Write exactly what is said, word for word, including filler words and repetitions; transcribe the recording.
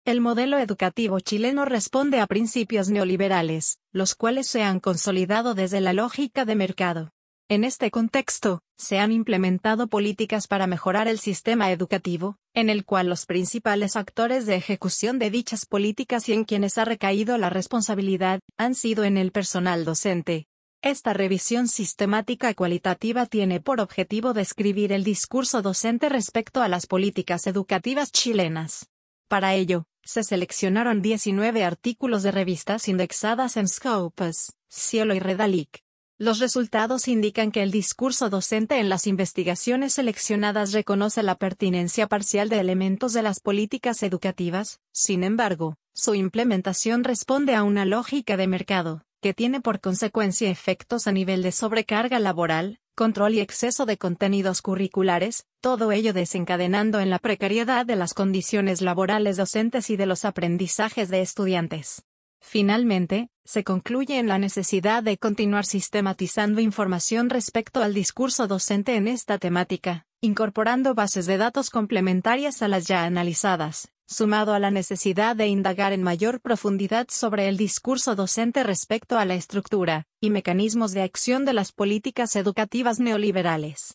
El modelo educativo chileno responde a principios neoliberales, los cuales se han consolidado desde la lógica de mercado. En este contexto, se han implementado políticas para mejorar el sistema educativo, en el cual los principales actores de ejecución de dichas políticas y en quienes ha recaído la responsabilidad, han sido en el personal docente. Esta revisión sistemática cualitativa tiene por objetivo describir el discurso docente respecto a las políticas educativas chilenas. Para ello, se seleccionaron diecinueve artículos de revistas indexadas en Scopus, Sciolo y Redalic. Los resultados indican que el discurso docente en las investigaciones seleccionadas reconoce la pertinencia parcial de elementos de las políticas educativas, sin embargo, su implementación responde a una lógica de mercado, que tiene por consecuencia efectos a nivel de sobrecarga laboral, control y exceso de contenidos curriculares, todo ello desencadenando en la precariedad de las condiciones laborales docentes y de los aprendizajes de estudiantes. Finalmente, se concluye en la necesidad de continuar sistematizando información respecto al discurso docente en esta temática, incorporando bases de datos complementarias a las ya analizadas, sumado a la necesidad de indagar en mayor profundidad sobre el discurso docente respecto a la estructura y mecanismos de acción de las políticas educativas neoliberales.